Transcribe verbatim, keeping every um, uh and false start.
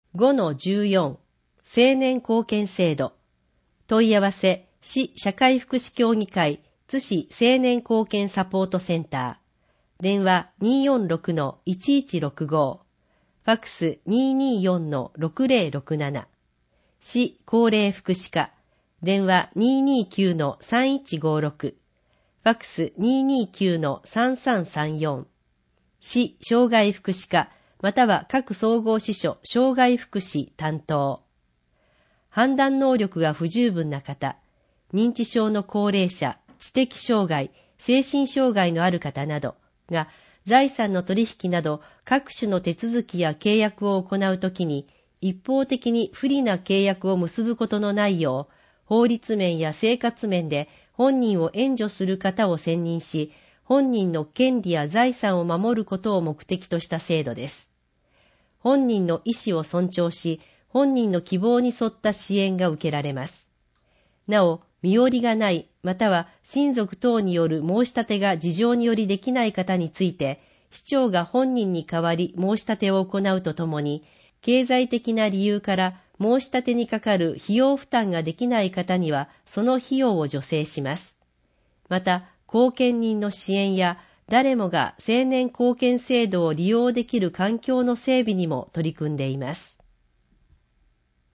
ごのじゅうよん 青年貢献制度問い合わせ市社会福祉協議会津市青年貢献サポートセンター電話 にーよんろくのいちいちろくご ファックス にーにーよんのろくぜろろくなな市高齢福祉課電話 にーにーきゅうのさんいちごろく ファックス にーにーきゅうのさんさんさんよん市障害福祉課または各総合支所障害福祉担当判断能力が不十分な方認知症の高齢者知的障害精神障害のある方などが財産の取引など各種の手続きや契約を行うときに一方的に不利な契約を結ぶことのないよう法律面や生活面で本人を援助する方を選任し本人の権利や財産を守ることを目的とした制度です。本人の意思を尊重し本人の希望に沿った支援が受けられます。なお、身寄りがないまたは親族等による申し立てが事情によりできない方について市長が本人に代わり申し立てを行うとともに経済的な理由から申し立てにかかる費用負担ができない方にはその費用を助成します。また、後見人の支援や誰もが青年貢献制度を利用できる環境の整備にも取り組んでいます。